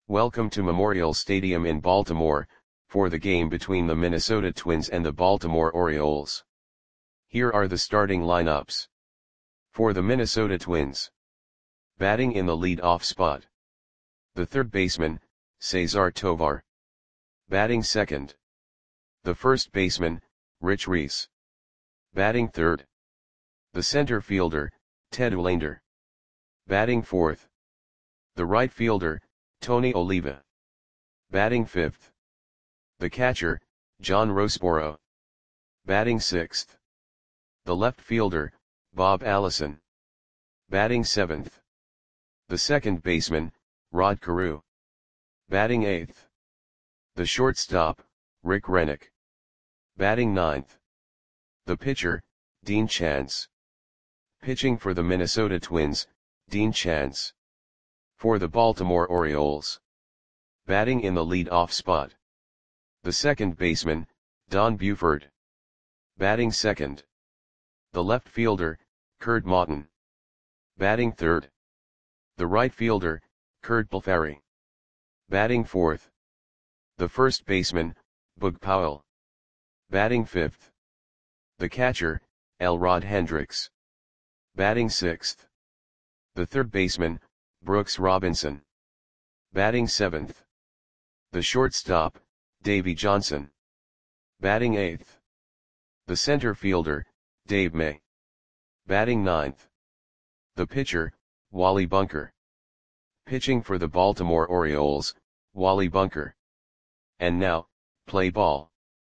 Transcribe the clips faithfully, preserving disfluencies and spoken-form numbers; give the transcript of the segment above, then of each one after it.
Welcome to Memorial Stadium in Baltimore, for the game between the Minnesota Twins and the Baltimore Orioles. Here are the starting lineups. For the Minnesota Twins. Batting in the lead-off spot. The third baseman, Cesar Tovar. Batting second. The first baseman, Rich Reese. Batting third. The center fielder, Ted Uhlaender. Batting fourth. The right fielder, Tony Oliva. Batting fifth. The catcher, John Roseboro. Batting sixth. The left fielder, Bob Allison. Batting seventh. The second baseman, Rod Carew. Batting eighth. The shortstop, Rick Rennick. Batting ninth. The pitcher, Dean Chance. Pitching for the Minnesota Twins, Dean Chance. For the Baltimore Orioles. Batting in the lead-off spot. The second baseman, Don Buford. Batting second. The left fielder, Curt Maughton. Batting third. The right fielder, Curt Blefary. Batting fourth. The first baseman, Bug Powell. Batting fifth. The catcher, Elrod Hendricks. Batting sixth. The third baseman, Brooks Robinson. Batting seventh. The shortstop, Davey Johnson. Batting eighth. The center fielder, Dave May. Batting ninth. The pitcher, Wally Bunker. Pitching for the Baltimore Orioles, Wally Bunker. And now, play ball.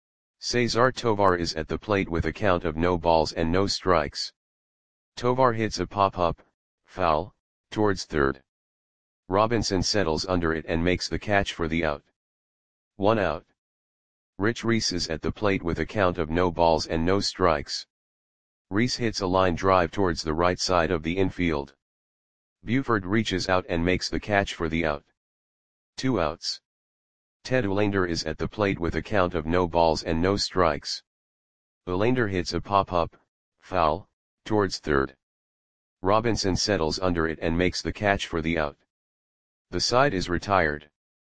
Cesar Tovar is at the plate with a count of no balls and no strikes. Tovar hits a pop-up, foul, towards third. Robinson settles under it and makes the catch for the out. One out. Rich Reese is at the plate with a count of no balls and no strikes. Reese hits a line drive towards the right side of the infield. Buford reaches out and makes the catch for the out. Two outs. Ted Uhlaender is at the plate with a count of no balls and no strikes. Uhlaender hits a pop-up, foul, towards third. Robinson settles under it and makes the catch for the out. The side is retired.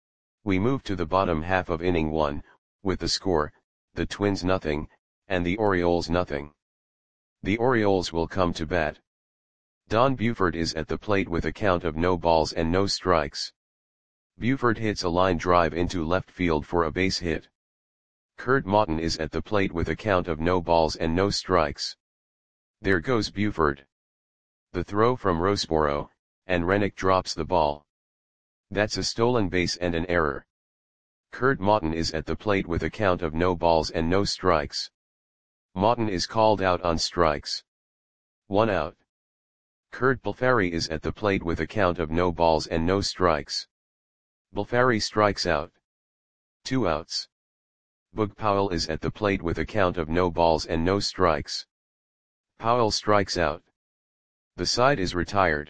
We move to the bottom half of inning one, with the score, the Twins nothing, and the Orioles nothing. The Orioles will come to bat. Don Buford is at the plate with a count of no balls and no strikes. Buford hits a line drive into left field for a base hit. Curt Maughton is at the plate with a count of no balls and no strikes. There goes Buford. The throw from Roseboro, and Rennick drops the ball. That's a stolen base and an error. Curt Maughton is at the plate with a count of no balls and no strikes. Maughton is called out on strikes. One out. Curt Blefary is at the plate with a count of no balls and no strikes. Blefary strikes out. Two outs. Bug Powell is at the plate with a count of no balls and no strikes. Powell strikes out. The side is retired.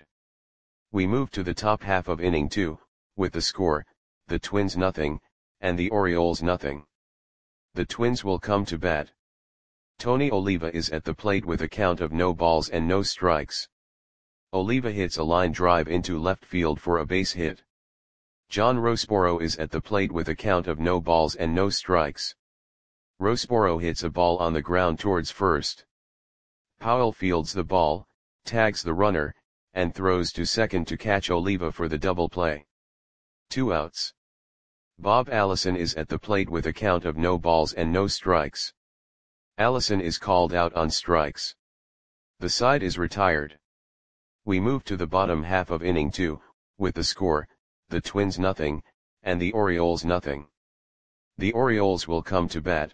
We move to the top half of inning two, with the score, the Twins nothing, and the Orioles nothing. The Twins will come to bat. Tony Oliva is at the plate with a count of no balls and no strikes. Oliva hits a line drive into left field for a base hit. John Roseboro is at the plate with a count of no balls and no strikes. Roseboro hits a ball on the ground towards first. Powell fields the ball, tags the runner, and throws to second to catch Oliva for the double play. Two outs. Bob Allison is at the plate with a count of no balls and no strikes. Allison is called out on strikes. The side is retired. We move to the bottom half of inning two, with the score, the Twins nothing, and the Orioles nothing. The Orioles will come to bat.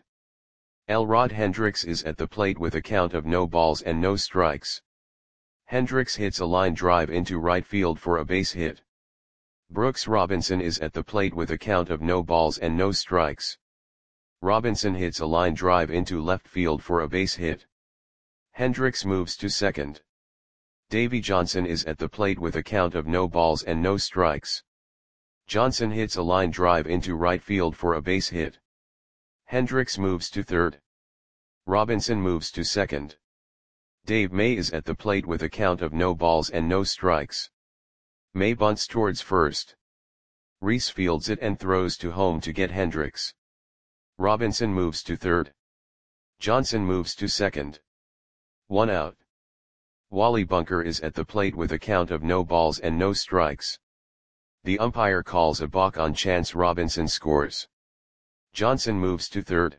Elrod Hendricks is at the plate with a count of no balls and no strikes. Hendricks hits a line drive into right field for a base hit. Brooks Robinson is at the plate with a count of no balls and no strikes. Robinson hits a line drive into left field for a base hit. Hendricks moves to second. Davey Johnson is at the plate with a count of no balls and no strikes. Johnson hits a line drive into right field for a base hit. Hendricks moves to third. Robinson moves to second. Dave May is at the plate with a count of no balls and no strikes. May bunts towards first. Reese fields it and throws to home to get Hendricks. Robinson moves to third. Johnson moves to second. One out. Wally Bunker is at the plate with a count of no balls and no strikes. The umpire calls a balk on chance Robinson scores. Johnson moves to third.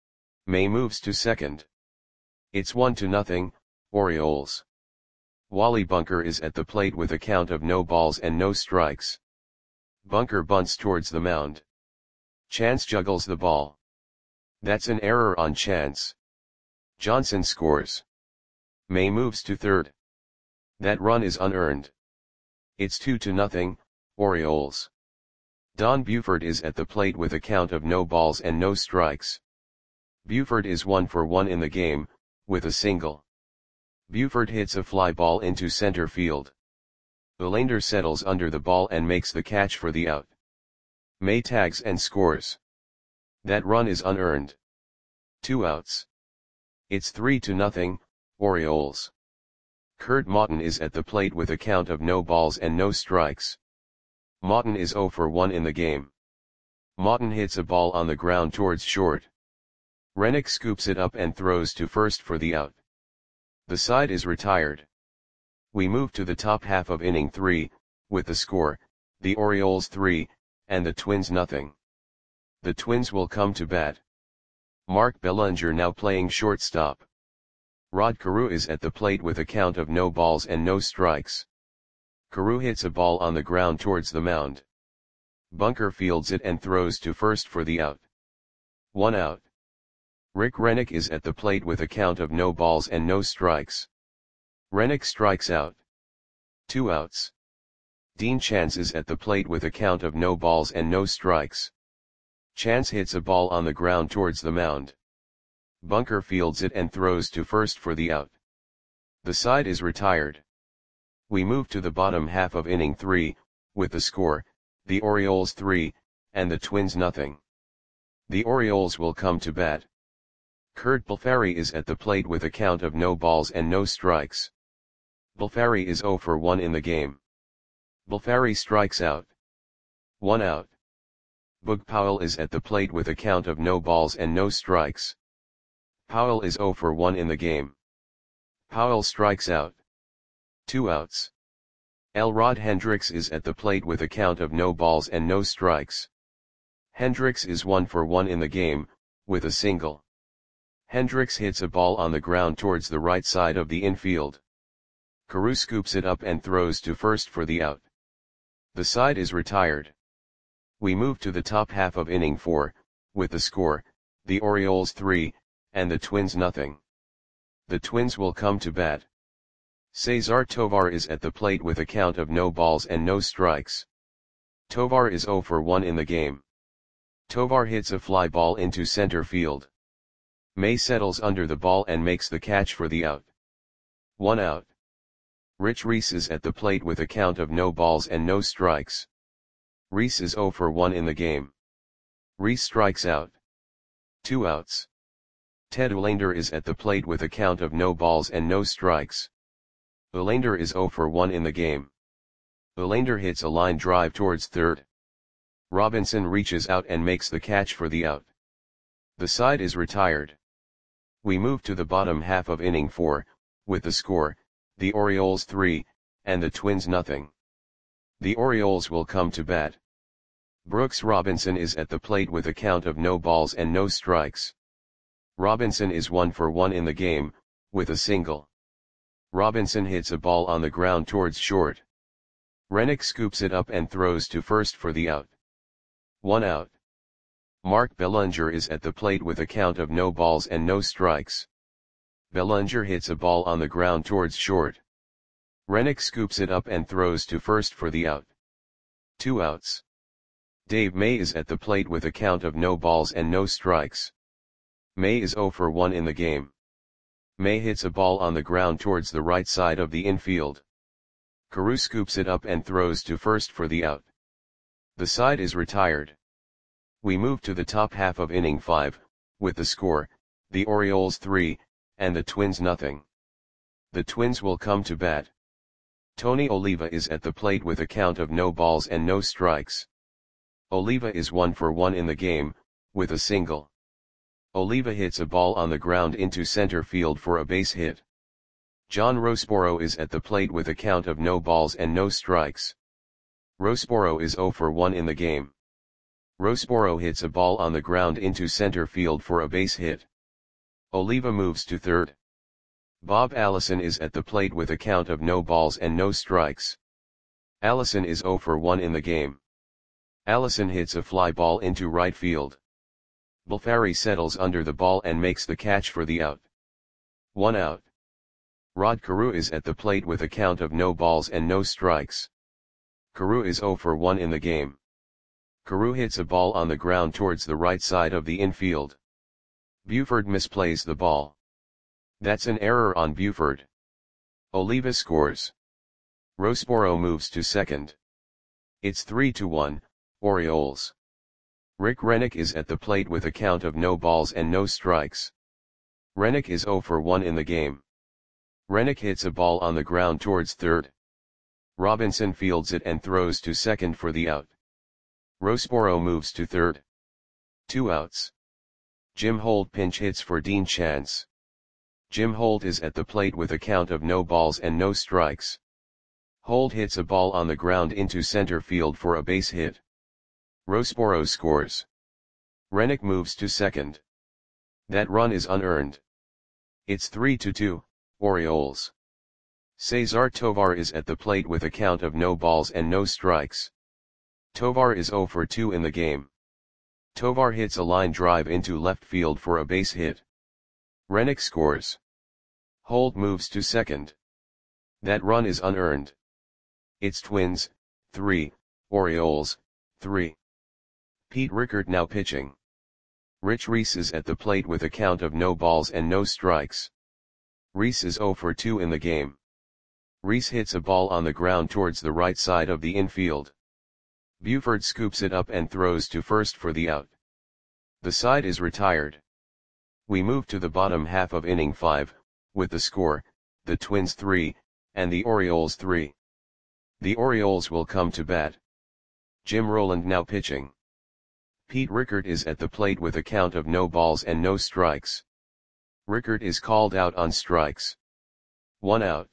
May moves to second. It's one to nothing, Orioles. Wally Bunker is at the plate with a count of no balls and no strikes. Bunker bunts towards the mound. Chance juggles the ball. That's an error on Chance. Johnson scores. May moves to third. That run is unearned. It's two to nothing, Orioles. Don Buford is at the plate with a count of no balls and no strikes. Buford is one for one in the game, with a single. Buford hits a fly ball into center field. Belander settles under the ball and makes the catch for the out. May tags and scores. That run is unearned. Two outs. It's three to nothing, Orioles. Kurt Maughton is at the plate with a count of no balls and no strikes. Maughton is zero for one in the game. Maughton hits a ball on the ground towards short. Rennick scoops it up and throws to first for the out. The side is retired. We move to the top half of inning three, with the score, the Orioles three, and the Twins nothing. The Twins will come to bat. Mark Belanger now playing shortstop. Rod Carew is at the plate with a count of no balls and no strikes. Carew hits a ball on the ground towards the mound. Bunker fields it and throws to first for the out. One out. Rick Rennick is at the plate with a count of no balls and no strikes. Rennick strikes out. Two outs. Dean Chance is at the plate with a count of no balls and no strikes. Chance hits a ball on the ground towards the mound. Bunker fields it and throws to first for the out. The side is retired. We move to the bottom half of inning three, with the score, the Orioles three, and the Twins nothing. The Orioles will come to bat. Kurt Balfari is at the plate with a count of no balls and no strikes. Balfari is zero for one in the game. Balfari strikes out. One out. Boog Powell is at the plate with a count of no balls and no strikes. Powell is zero for one in the game. Powell strikes out. Two outs. Elrod Hendricks is at the plate with a count of no balls and no strikes. Hendricks is one for one in the game, with a single. Hendricks hits a ball on the ground towards the right side of the infield. Carew scoops it up and throws to first for the out. The side is retired. We move to the top half of inning four, with the score, the Orioles three, and the Twins nothing. The Twins will come to bat. Cesar Tovar is at the plate with a count of no balls and no strikes. Tovar is zero for one in the game. Tovar hits a fly ball into center field. May settles under the ball and makes the catch for the out. One out. Rich Reese is at the plate with a count of no balls and no strikes. Reese is zero for one in the game. Reese strikes out. Two outs. Ted Olander is at the plate with a count of no balls and no strikes. Olander is zero for one in the game. Olander hits a line drive towards third. Robinson reaches out and makes the catch for the out. The side is retired. We move to the bottom half of inning four, with the score, the Orioles three, and the Twins nothing. The Orioles will come to bat. Brooks Robinson is at the plate with a count of no balls and no strikes. Robinson is one for one in the game, with a single. Robinson hits a ball on the ground towards short. Rennick scoops it up and throws to first for the out. One out. Mark Belanger is at the plate with a count of no balls and no strikes. Belanger hits a ball on the ground towards short. Rennick scoops it up and throws to first for the out. Two outs. Dave May is at the plate with a count of no balls and no strikes. May is zero for one in the game. May hits a ball on the ground towards the right side of the infield. Carew scoops it up and throws to first for the out. The side is retired. We move to the top half of inning five, with the score, the Orioles three, and the Twins nothing. The Twins will come to bat. Tony Oliva is at the plate with a count of no balls and no strikes. Oliva is one for one in the game, with a single. Oliva hits a ball on the ground into center field for a base hit. John Rossborough is at the plate with a count of no balls and no strikes. Rossborough is zero for one in the game. Rossborough hits a ball on the ground into center field for a base hit. Oliva moves to third. Bob Allison is at the plate with a count of no balls and no strikes. Allison is zero for one in the game. Allison hits a fly ball into right field. Bulfari settles under the ball and makes the catch for the out. One out. Rod Carew is at the plate with a count of no balls and no strikes. Carew is zero for one in the game. Carew hits a ball on the ground towards the right side of the infield. Buford misplays the ball. That's an error on Buford. Oliva scores. Rossborough moves to second. It's three to one, Orioles. Rick Rennick is at the plate with a count of no balls and no strikes. Rennick is zero for one in the game. Rennick hits a ball on the ground towards third. Robinson fields it and throws to second for the out. Rossborough moves to third. Two outs. Jim Holt pinch hits for Dean Chance. Jim Holt is at the plate with a count of no balls and no strikes. Holt hits a ball on the ground into center field for a base hit. Rossborough scores. Rennick moves to second. That run is unearned. It's three to two, Orioles. Cesar Tovar is at the plate with a count of no balls and no strikes. Tovar is zero for two in the game. Tovar hits a line drive into left field for a base hit. Rennick scores. Holt moves to second. That run is unearned. It's Twins, three, Orioles, three. Pete Rickert now pitching. Rich Reese is at the plate with a count of no balls and no strikes. Reese is zero for two in the game. Reese hits a ball on the ground towards the right side of the infield. Buford scoops it up and throws to first for the out. The side is retired. We move to the bottom half of inning five, with the score, the Twins three, and the Orioles three. The Orioles will come to bat. Jim Rowland now pitching. Pete Rickert is at the plate with a count of no balls and no strikes. Rickert is called out on strikes. One out.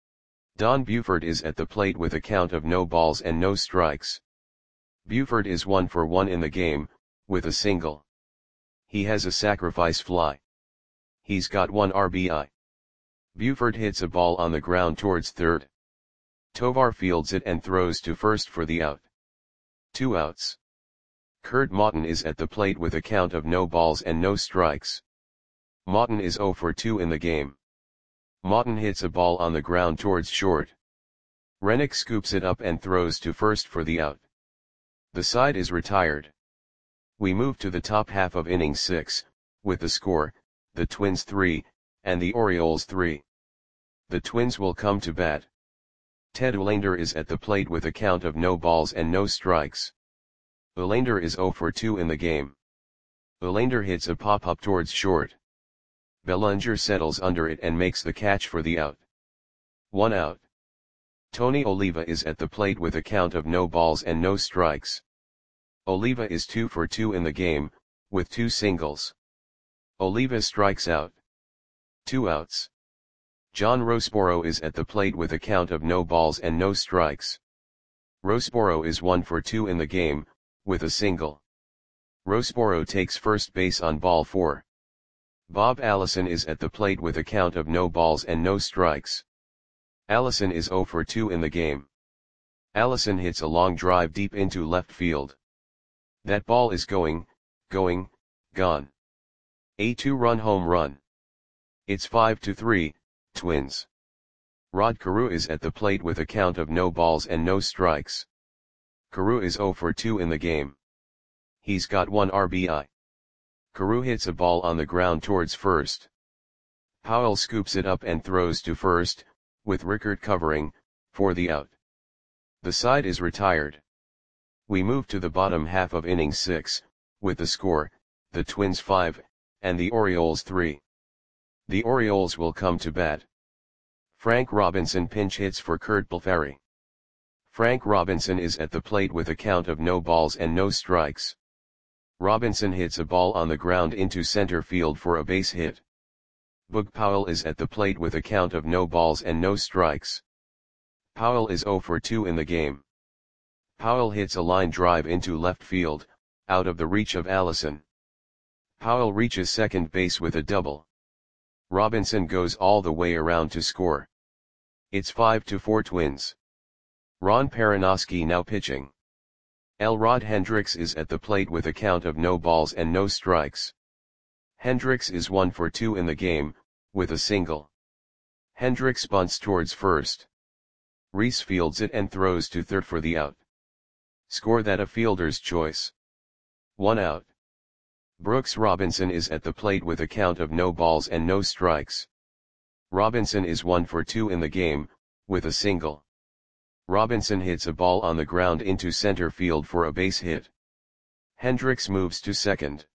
Don Buford is at the plate with a count of no balls and no strikes. Buford is one for one in the game, with a single. He has a sacrifice fly. He's got one R B I. Buford hits a ball on the ground towards third. Tovar fields it and throws to first for the out. Two outs. Kurt Maughton is at the plate with a count of no balls and no strikes. Maughton is zero for two in the game. Maughton hits a ball on the ground towards short. Rennick scoops it up and throws to first for the out. The side is retired. We move to the top half of inning six, with the score, the Twins three, and the Orioles three. The Twins will come to bat. Ted Uhlaender is at the plate with a count of no balls and no strikes. Uhlaender is zero for two in the game. Uhlaender hits a pop-up towards short. Bellinger settles under it and makes the catch for the out. One out. Tony Oliva is at the plate with a count of no balls and no strikes. Oliva is two for two in the game, with two singles. Oliva strikes out. Two outs. John Rossborough is at the plate with a count of no balls and no strikes. Rossborough is one for two in the game, with a single. Rossborough takes first base on ball four. Bob Allison is at the plate with a count of no balls and no strikes. Allison is zero for two in the game. Allison hits a long drive deep into left field. That ball is going, going, gone. A two-run home run. It's five to three, Twins. Rod Carew is at the plate with a count of no balls and no strikes. Carew is zero for two in the game. He's got one R B I. Carew hits a ball on the ground towards first. Powell scoops it up and throws to first, with Rickert covering, for the out. The side is retired. We move to the bottom half of inning six, with the score, the Twins five, and the Orioles three. The Orioles will come to bat. Frank Robinson pinch hits for Kurt Bulfari. Frank Robinson is at the plate with a count of no balls and no strikes. Robinson hits a ball on the ground into center field for a base hit. Boog Powell is at the plate with a count of no balls and no strikes. Powell is zero for two in the game. Powell hits a line drive into left field, out of the reach of Allison. Powell reaches second base with a double. Robinson goes all the way around to score. It's five to four Twins. Ron Perranoski now pitching. Elrod Hendricks is at the plate with a count of no balls and no strikes. Hendricks is one for two in the game, with a single. Hendricks bunts towards first. Reese fields it and throws to third for the out. Score that a fielder's choice. One out. Brooks Robinson is at the plate with a count of no balls and no strikes. Robinson is one for two in the game, with a single. Robinson hits a ball on the ground into center field for a base hit. Hendricks moves to second.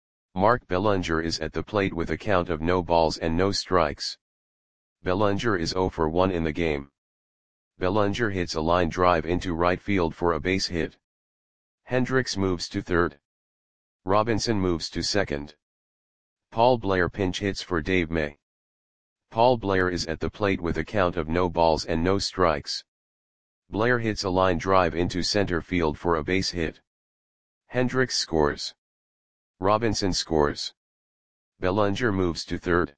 Mark Bellinger is at the plate with a count of no balls and no strikes. Bellinger is zero for one in the game. Bellinger hits a line drive into right field for a base hit. Hendricks moves to third. Robinson moves to second. Paul Blair pinch hits for Dave May. Paul Blair is at the plate with a count of no balls and no strikes. Blair hits a line drive into center field for a base hit. Hendricks scores. Robinson scores. Bellinger moves to third.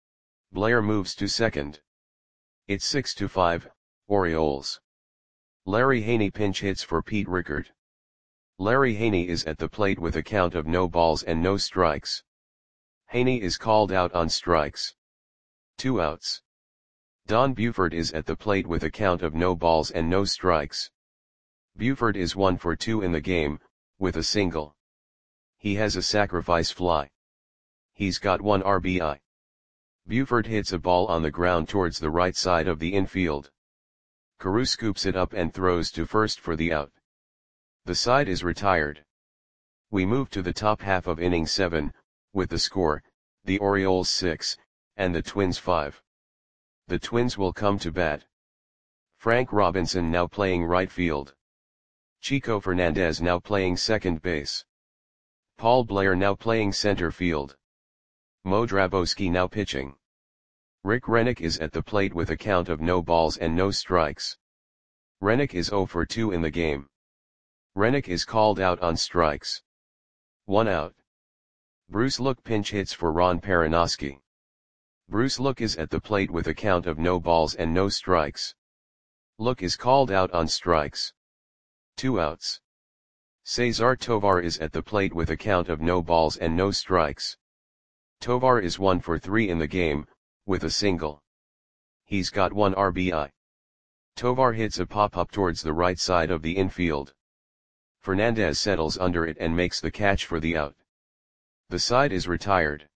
Blair moves to second. It's six to five, Orioles. Larry Haney pinch hits for Pete Rickard. Larry Haney is at the plate with a count of no balls and no strikes. Haney is called out on strikes. Two outs. Don Buford is at the plate with a count of no balls and no strikes. Buford is one for two in the game, with a single. He has a sacrifice fly. He's got one R B I. Buford hits a ball on the ground towards the right side of the infield. Carew scoops it up and throws to first for the out. The side is retired. We move to the top half of inning seven, with the score, the Orioles six, and the Twins five. The Twins will come to bat. Frank Robinson now playing right field. Chico Fernandez now playing second base. Paul Blair now playing center field. Mo Drabowski now pitching. Rick Rennick is at the plate with a count of no balls and no strikes. Rennick is zero for two in the game. Rennick is called out on strikes. One out. Bruce Look pinch hits for Ron Perranoski. Bruce Look is at the plate with a count of no balls and no strikes. Look is called out on strikes. Two outs. Cesar Tovar is at the plate with a count of no balls and no strikes. Tovar is one for three in the game, with a single. He's got one R B I. Tovar hits a pop-up towards the right side of the infield. Fernandez settles under it and makes the catch for the out. The side is retired.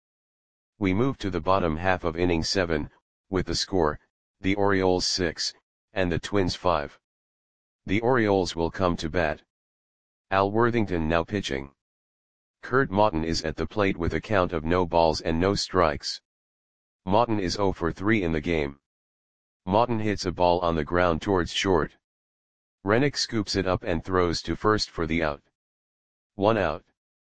We move to the bottom half of inning seven, with the score, the Orioles six, and the Twins five. The Orioles will come to bat. Al Worthington now pitching. Kurt Maughton is at the plate with a count of no balls and no strikes. Maughton is zero for three in the game. Maughton hits a ball on the ground towards short. Rennick scoops it up and throws to first for the out. One out.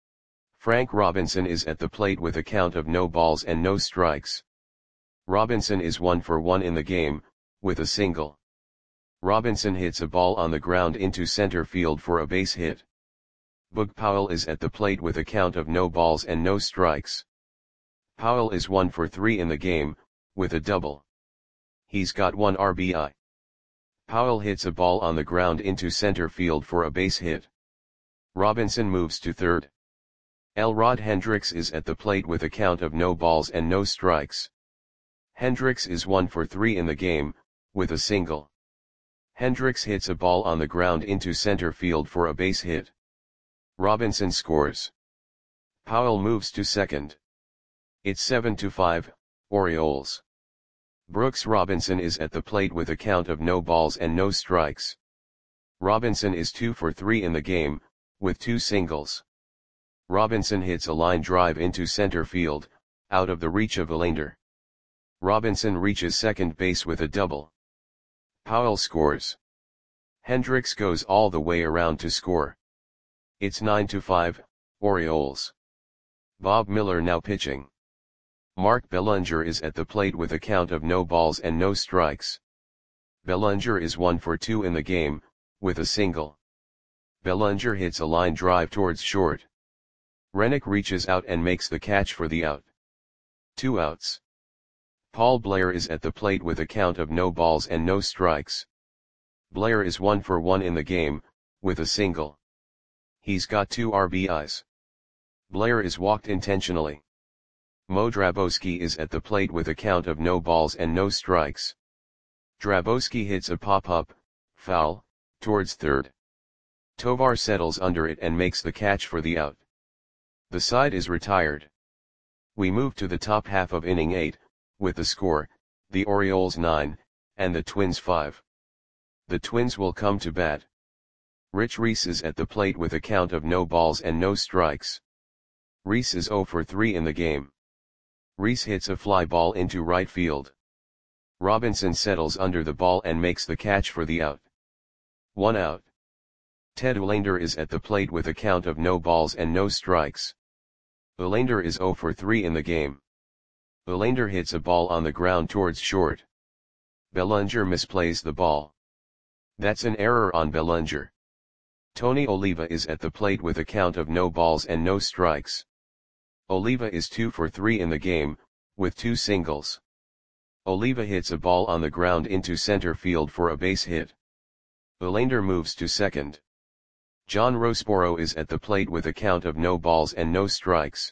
Frank Robinson is at the plate with a count of no balls and no strikes. Robinson is one for one in the game, with a single. Robinson hits a ball on the ground into center field for a base hit. Boog Powell is at the plate with a count of no balls and no strikes. Powell is one for three in the game, with a double. He's got one R B I. Powell hits a ball on the ground into center field for a base hit. Robinson moves to third. Elrod Hendricks is at the plate with a count of no balls and no strikes. Hendricks is one for three in the game, with a single. Hendricks hits a ball on the ground into center field for a base hit. Robinson scores. Powell moves to second. It's seven to five, Orioles. Brooks Robinson is at the plate with a count of no balls and no strikes. Robinson is two for three in the game, with two singles. Robinson hits a line drive into center field, out of the reach of Verlander. Robinson reaches second base with a double. Powell scores. Hendricks goes all the way around to score. It's nine to five, Orioles. Bob Miller now pitching. Mark Bellinger is at the plate with a count of no balls and no strikes. Bellinger is one for two in the game, with a single. Bellinger hits a line drive towards short. Rennick reaches out and makes the catch for the out. Two outs. Paul Blair is at the plate with a count of no balls and no strikes. Blair is one for one in the game, with a single. He's got two R B Is. Blair is walked intentionally. Mo Drabowski is at the plate with a count of no balls and no strikes. Drabowski hits a pop-up, foul, towards third. Tovar settles under it and makes the catch for the out. The side is retired. We move to the top half of inning eight, with the score, the Orioles nine, and the Twins five. The Twins will come to bat. Rich Reese is at the plate with a count of no balls and no strikes. Reese is zero for three in the game. Reese hits a fly ball into right field. Robinson settles under the ball and makes the catch for the out. One out. Ted Uhlaender is at the plate with a count of no balls and no strikes. Uhlaender is zero for three in the game. Uhlaender hits a ball on the ground towards short. Bellinger misplays the ball. That's an error on Bellinger. Tony Oliva is at the plate with a count of no balls and no strikes. Oliva is two for three in the game, with two singles. Oliva hits a ball on the ground into center field for a base hit. Uhlaender moves to second. John Roseboro is at the plate with a count of no balls and no strikes.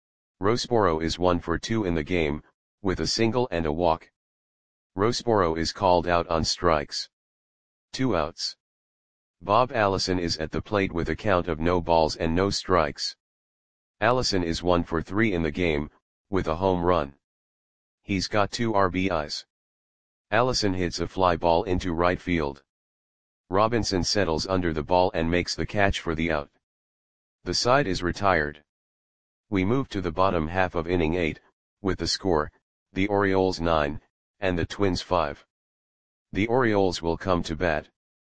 Roseboro is one for two in the game, with a single and a walk. Roseboro is called out on strikes. Two outs. Bob Allison is at the plate with a count of no balls and no strikes. Allison is one for three in the game, with a home run. He's got two R B Is. Allison hits a fly ball into right field. Robinson settles under the ball and makes the catch for the out. The side is retired. We move to the bottom half of inning eight, with the score, the Orioles nine, and the Twins five. The Orioles will come to bat.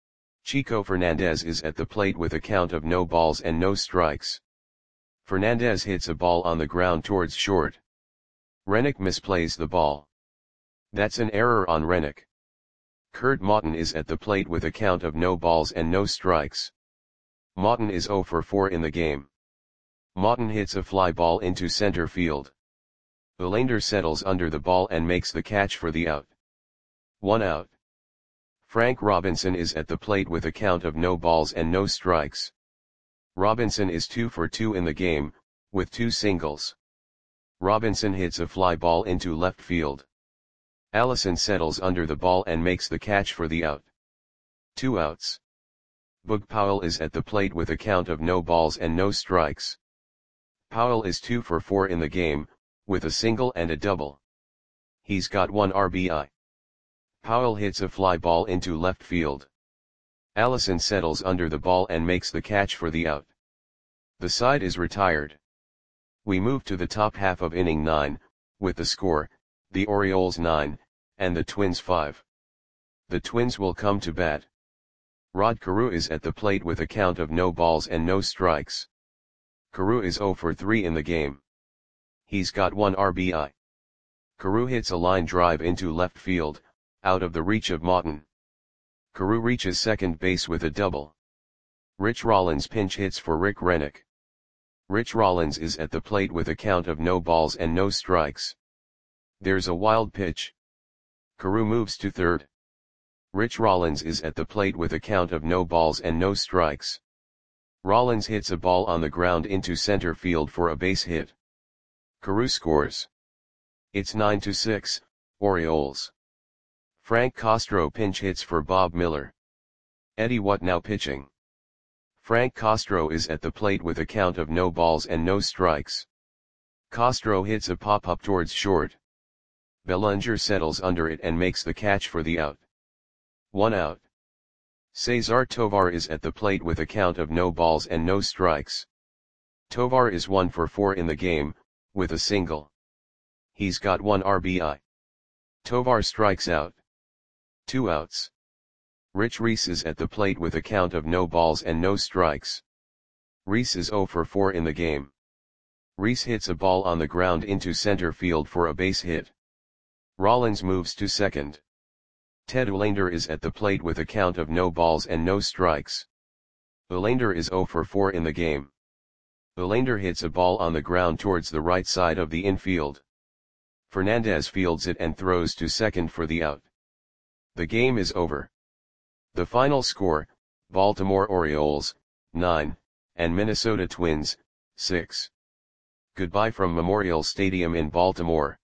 Chico Fernandez is at the plate with a count of no balls and no strikes. Fernandez hits a ball on the ground towards short. Rennick misplays the ball. That's an error on Rennick. Kurt Maughton is at the plate with a count of no balls and no strikes. Maughton is zero for four in the game. Maughton hits a fly ball into center field. Uhlaender settles under the ball and makes the catch for the out. One out. Frank Robinson is at the plate with a count of no balls and no strikes. Robinson is two for two in the game, with two singles. Robinson hits a fly ball into left field. Allison settles under the ball and makes the catch for the out. Two outs. Boog Powell is at the plate with a count of no balls and no strikes. Powell is two for four in the game, with a single and a double. He's got one R B I. Powell hits a fly ball into left field. Allison settles under the ball and makes the catch for the out. The side is retired. We move to the top half of inning nine, with the score, the Orioles nine, and the Twins five. The Twins will come to bat. Rod Carew is at the plate with a count of no balls and no strikes. Carew is zero for three in the game. He's got one R B I. Carew hits a line drive into left field, out of the reach of Maughton. Carew reaches second base with a double. Rich Rollins pinch hits for Rick Rennick. Rich Rollins is at the plate with a count of no balls and no strikes. There's a wild pitch. Carew moves to third. Rich Rollins is at the plate with a count of no balls and no strikes. Rollins hits a ball on the ground into center field for a base hit. Carew scores. It's nine to six, Orioles. Frank Castro pinch hits for Bob Miller. Eddie Watt now pitching. Frank Castro is at the plate with a count of no balls and no strikes. Castro hits a pop-up towards short. Bellinger settles under it and makes the catch for the out. One out. Cesar Tovar is at the plate with a count of no balls and no strikes. Tovar is one for four in the game, with a single. He's got one R B I. Tovar strikes out. Two outs. Rich Reese is at the plate with a count of no balls and no strikes. Reese is zero for four in the game. Reese hits a ball on the ground into center field for a base hit. Rollins moves to second. Ted Olander is at the plate with a count of no balls and no strikes. Olander is zero for four in the game. Olander hits a ball on the ground towards the right side of the infield. Fernandez fields it and throws to second for the out. The game is over. The final score, Baltimore Orioles, nine, and Minnesota Twins, six. Goodbye from Memorial Stadium in Baltimore.